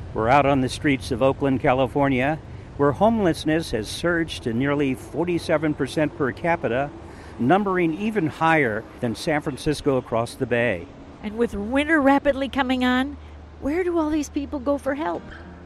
We're out on the streets of Oakland, California, where homelessness has surged to nearly 47% per capita, numbering even higher than San Francisco across the bay. And with winter rapidly coming on, where do all these people go for help?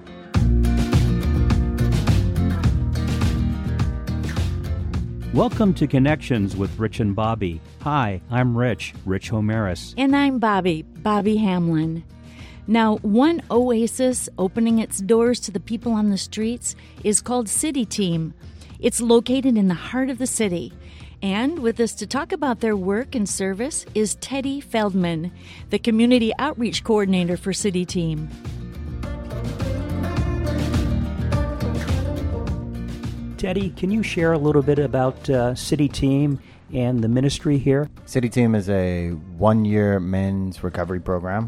Welcome to Connections with Rich and Bobby. Hi, I'm Rich Homeris. And I'm Bobby Hamlin. Now, one oasis opening its doors to the people on the streets is called City Team. It's located in the heart of the city. And with us to talk about their work and service is Teddy Feldman, the Community Outreach Coordinator for City Team. Teddy, can you share a little bit about City Team and the ministry here? City Team is a one-year men's recovery program.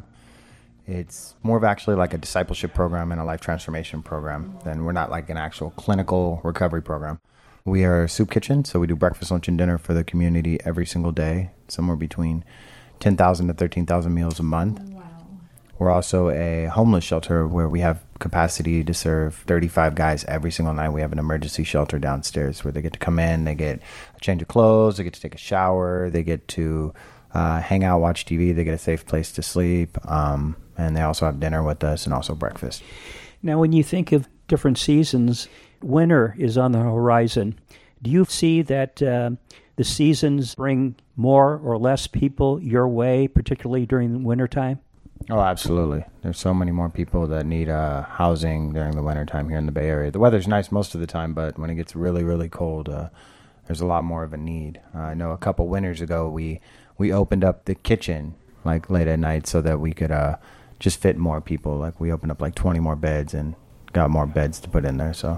It's more of actually like a discipleship program and a life transformation program. And we're not like an actual clinical recovery program. We are a soup kitchen, so we do breakfast, lunch, and dinner for the community every single day, somewhere between 10,000 to 13,000 meals a month. Wow. We're also a homeless shelter where we have capacity to serve 35 guys every single night. We have an emergency shelter downstairs where they get to come in, they get a change of clothes, they get to take a shower, they get to hang out, watch TV, they get a safe place to sleep, and they also have dinner with us and also breakfast. Now, when you think of different seasons, winter is on the horizon. Do you see that the seasons bring more or less people your way, particularly during the wintertime? Oh, absolutely. There's so many more people that need housing during the wintertime here in the Bay Area. The weather's nice most of the time, but when it gets really, really cold, there's a lot more of a need. I know a couple winters ago, we opened up the kitchen like late at night so that we could just fit more people. Like we opened up like 20 more beds and got more beds to put in there. So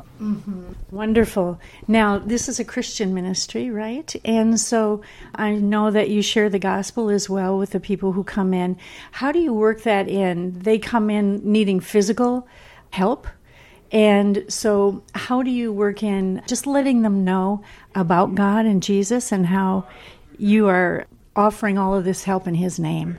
Wonderful. Now, this is a Christian ministry, right? And so I know that you share the gospel as well with the people who come in. How do you work that in? They come in needing physical help. And so how do you work in just letting them know about God and Jesus and how you are offering all of this help in His name?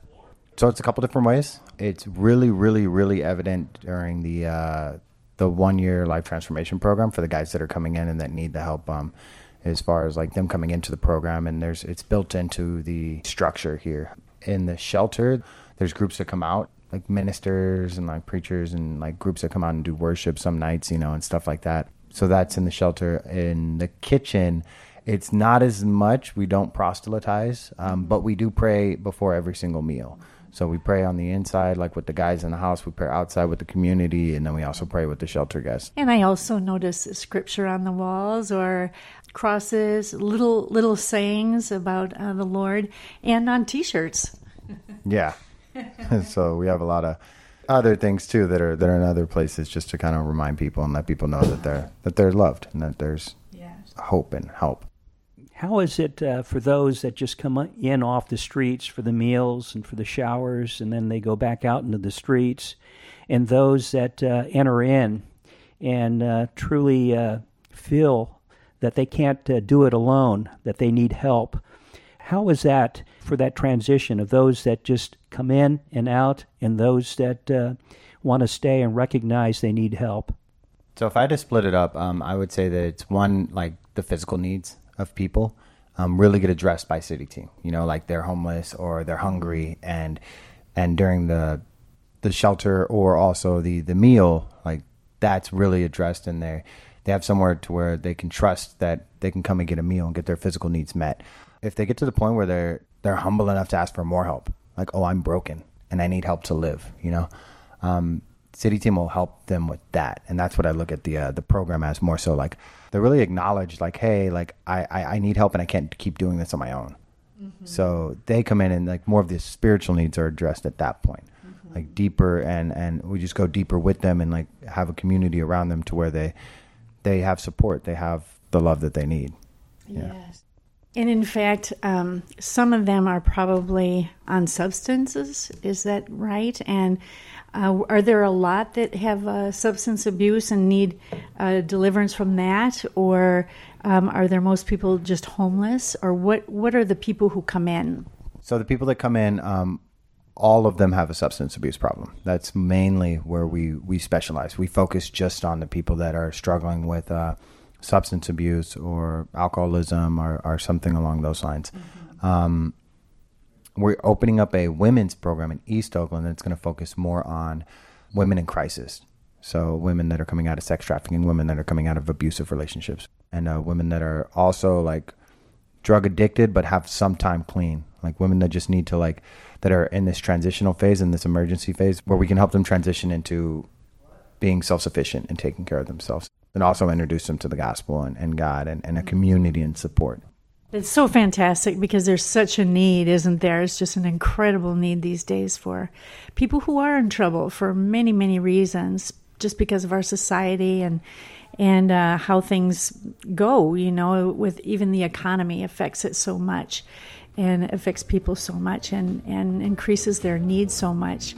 So it's a couple different ways. It's really, really, really evident during the 1-year life transformation program for the guys that are coming in and that need the help. As far as like them coming into the program, and it's built into the structure here in the shelter. There's groups that come out, like ministers and like preachers, and like groups that come out and do worship some nights, and stuff like that. So that's in the shelter. In the kitchen, it's not as much. We don't proselytize, but we do pray before every single meal. So we pray on the inside, like with the guys in the house. We pray outside with the community, and then we also pray with the shelter guests. And I also notice scripture on the walls or crosses, little sayings about the Lord, and on T-shirts. Yeah. So we have a lot of other things too that are in other places, just to kind of remind people and let people know that they're loved and that there's hope and help. How is it for those that just come in off the streets for the meals and for the showers, and then they go back out into the streets, and those that enter in and truly feel that they can't do it alone, that they need help? How is that for that transition of those that just come in and out and those that want to stay and recognize they need help? So if I had to split it up, I would say that it's one, like the physical needs of people really get addressed by City Team. Like they're homeless or they're hungry, and during the shelter or also the meal, like that's really addressed, and they have somewhere to where they can trust that they can come and get a meal and get their physical needs met. If they get to the point where they're humble enough to ask for more help, like, oh, I'm broken and I need help to live, City Team will help them with that. And that's what I look at the program as, more so like they really acknowledge like, hey, like I need help and I can't keep doing this on my own. Mm-hmm. So they come in and like more of the spiritual needs are addressed at that point, like deeper, and we just go deeper with them and like have a community around them to where they have support, they have the love that they need. Yeah. Yes. And in fact, some of them are probably on substances. Is that right? And are there a lot that have substance abuse and need deliverance from that? Or are there most people just homeless? Or what are the people who come in? So the people that come in, all of them have a substance abuse problem. That's mainly where we specialize. We focus just on the people that are struggling with substance abuse or alcoholism or something along those lines. Mm-hmm. We're opening up a women's program in East Oakland that's going to focus more on women in crisis. So women that are coming out of sex trafficking, women that are coming out of abusive relationships, and women that are also like drug addicted but have some time clean. Like women that just need to that are in this transitional phase, in this emergency phase, where we can help them transition into being self-sufficient and taking care of themselves, and also introduce them to the gospel and God and a community and support. It's so fantastic because there's such a need, isn't there? It's just an incredible need these days for people who are in trouble for many, many reasons, just because of our society and how things go, with even the economy affects it so much and affects people so much and increases their needs so much.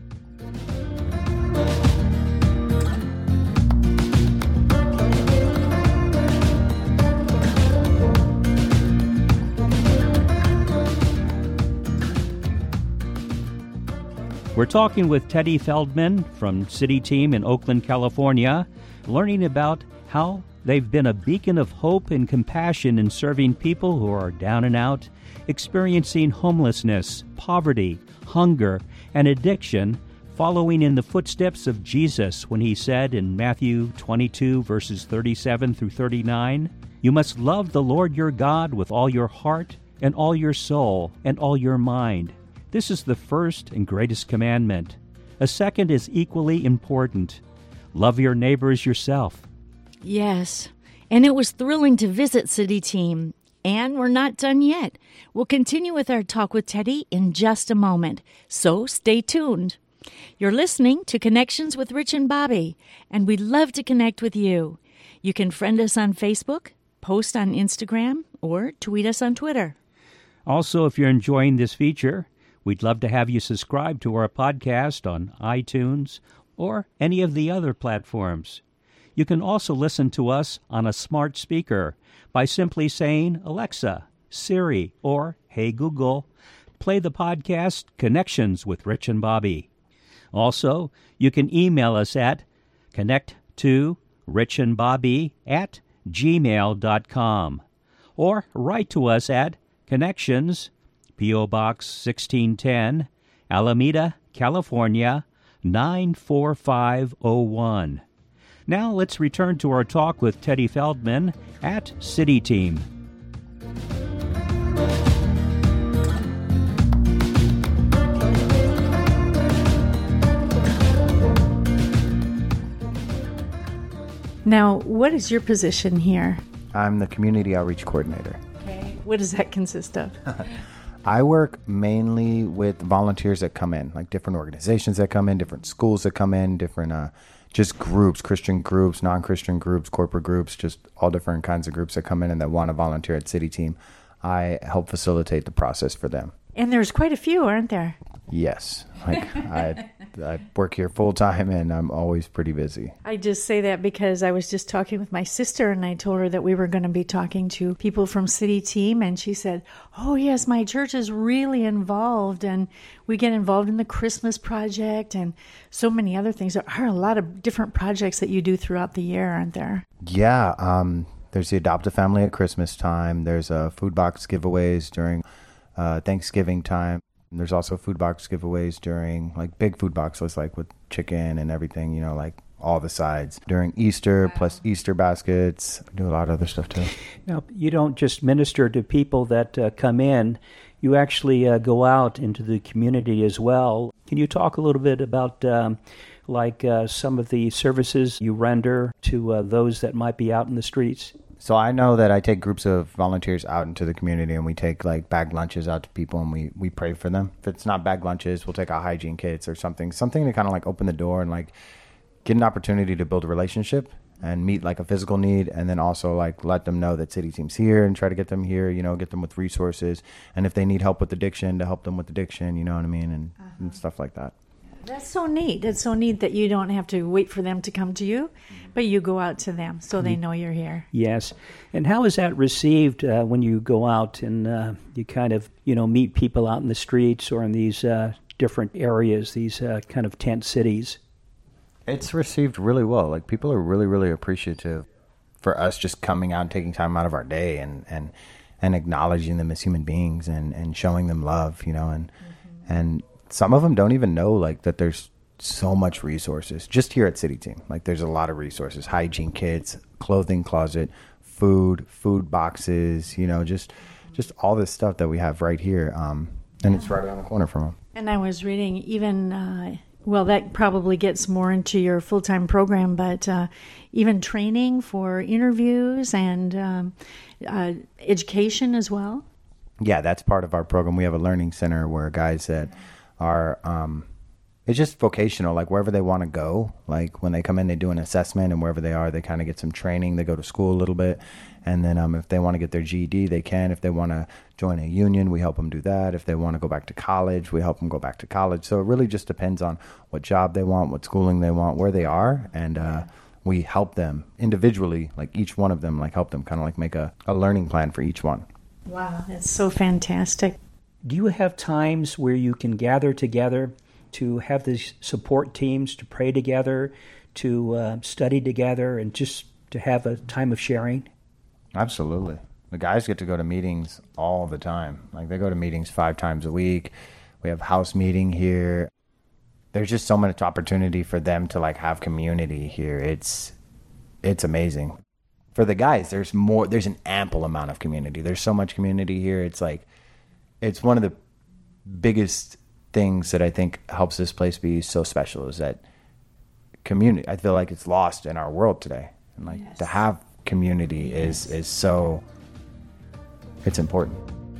We're talking with Teddy Feldman from City Team in Oakland, California, learning about how they've been a beacon of hope and compassion in serving people who are down and out, experiencing homelessness, poverty, hunger, and addiction, following in the footsteps of Jesus when he said in Matthew 22, verses 37 through 39, "You must love the Lord your God with all your heart and all your soul and all your mind. This is the first and greatest commandment. A second is equally important. Love your neighbor as yourself." Yes, and it was thrilling to visit City Team. And we're not done yet. We'll continue with our talk with Teddy in just a moment, so stay tuned. You're listening to Connections with Rich and Bobby, and we'd love to connect with you. You can friend us on Facebook, post on Instagram, or tweet us on Twitter. Also, if you're enjoying this feature, we'd love to have you subscribe to our podcast on iTunes or any of the other platforms. You can also listen to us on a smart speaker by simply saying, "Alexa, Siri, or Hey Google, play the podcast Connections with Rich and Bobby." Also, you can email us at connecttorichandbobby@gmail.com or write to us at Connections, P.O. Box 1610, Alameda, California, 94501. Now let's return to our talk with Teddy Feldman at City Team. Now, what is your position here? I'm the Community Outreach Coordinator. Okay. What does that consist of? I work mainly with volunteers that come in, like different organizations that come in, different schools that come in, different just groups, Christian groups, non-Christian groups, corporate groups, just all different kinds of groups that come in and that want to volunteer at City Team. I help facilitate the process for them. And there's quite a few, aren't there? Yes. I work here full time and I'm always pretty busy. I just say that because I was just talking with my sister and I told her that we were going to be talking to people from City Team, and she said, "Oh yes, my church is really involved and we get involved in the Christmas project and so many other things." There are a lot of different projects that you do throughout the year, aren't there? Yeah. There's the Adopt a Family at Christmas time. There's food box giveaways during Thanksgiving time. There's also food box giveaways during big food boxes, with chicken and everything, all the sides during Easter, plus Easter baskets. I do a lot of other stuff too. Now, you don't just minister to people that come in. You actually go out into the community as well. Can you talk a little bit about some of the services you render to those that might be out in the streets? So I know that I take groups of volunteers out into the community and we take bag lunches out to people and we pray for them. If it's not bag lunches, we'll take out hygiene kits or something to kind of open the door and get an opportunity to build a relationship and meet a physical need, and then also let them know that City Team's here and try to get them here, get them with resources, and if they need help with addiction, to help them with addiction, you know what I mean, and stuff like that. That's so neat. It's so neat that you don't have to wait for them to come to you, but you go out to them so they know you're here. Yes. And how is that received when you go out and you kind of, meet people out in the streets or in these different areas, these kind of tent cities? It's received really well. Like, people are really, really appreciative for us just coming out and taking time out of our day and acknowledging them as human beings and showing them love, and some of them don't even know, like, that there's so much resources just here at City Team. Like, there's a lot of resources: hygiene kits, clothing closet, food boxes, just all this stuff that we have right here. And it's right around the corner from them. And I was reading even, that probably gets more into your full-time program, but even training for interviews and education as well. Yeah, that's part of our program. We have a learning center where guys that are, it's just vocational, like wherever they want to go. Like when they come in, they do an assessment, and wherever they are, they kind of get some training. They go to school a little bit. And then if they want to get their GED, they can. If they want to join a union, we help them do that. If they want to go back to college, we help them go back to college. So it really just depends on what job they want, what schooling they want, where they are. And we help them individually, like each one of them, like help them kind of like make a learning plan for each one. Wow, that's so fantastic. Do you have times where you can gather together to have these support teams, to pray together, to study together, and just to have a time of sharing? Absolutely. The guys get to go to meetings all the time. Like, they go to meetings 5 times a week. We have house meeting here. There's just so much opportunity for them to like have community here. It's amazing. For the guys, there's an ample amount of community. There's so much community here. It's like, it's one of the biggest things that I think helps this place be so special is that community. I feel like it's lost in our world today. And like to have community is so, it's important.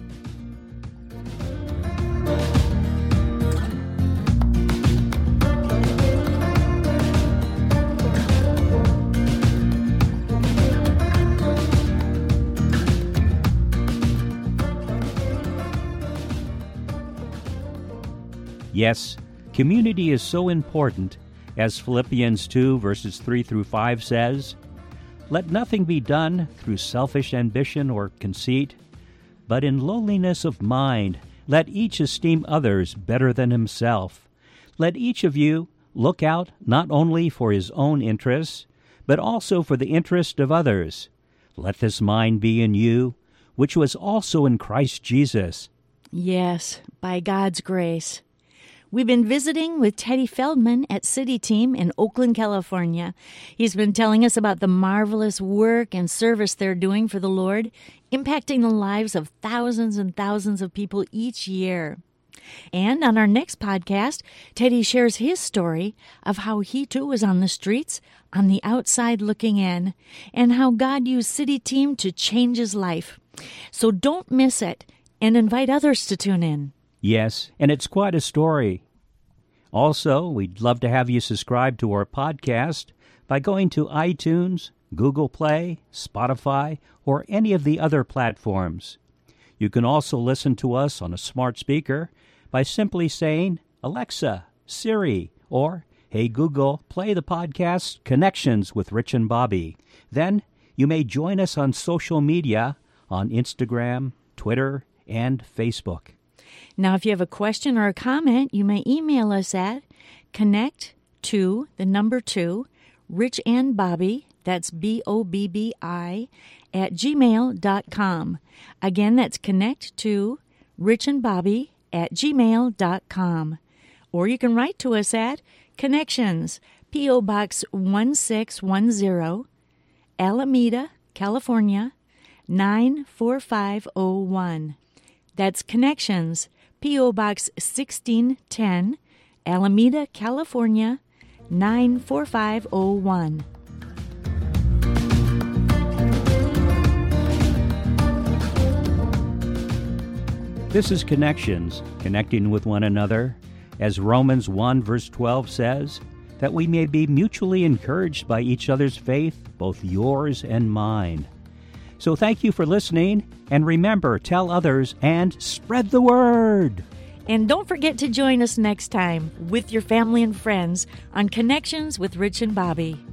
Yes, community is so important, as Philippians 2 verses 3 through 5 says, "Let nothing be done through selfish ambition or conceit, but in lowliness of mind let each esteem others better than himself. Let each of you look out not only for his own interests, but also for the interest of others. Let this mind be in you, which was also in Christ Jesus." Yes, by God's grace. We've been visiting with Teddy Feldman at City Team in Oakland, California. He's been telling us about the marvelous work and service they're doing for the Lord, impacting the lives of thousands and thousands of people each year. And on our next podcast, Teddy shares his story of how he too was on the streets, on the outside looking in, and how God used City Team to change his life. So don't miss it, and invite others to tune in. Yes, and it's quite a story. Also, we'd love to have you subscribe to our podcast by going to iTunes, Google Play, Spotify, or any of the other platforms. You can also listen to us on a smart speaker by simply saying, "Alexa, Siri," or "Hey Google, play the podcast Connections with Rich and Bobby." Then you may join us on social media on Instagram, Twitter, and Facebook. Now, if you have a question or a comment, you may email us at connect2, that's BOBBI, @gmail.com. Again, that's connect2richandbobby@gmail.com. Or you can write to us at Connections, P.O. Box 1610, Alameda, California, 94501. That's Connections, P.O. Box 1610, Alameda, California, 94501. This is Connections, connecting with one another, as Romans 1 verse 12 says, that we may be mutually encouraged by each other's faith, both yours and mine. So thank you for listening, and remember, tell others and spread the word. And don't forget to join us next time with your family and friends on Connections with Rich and Bobby.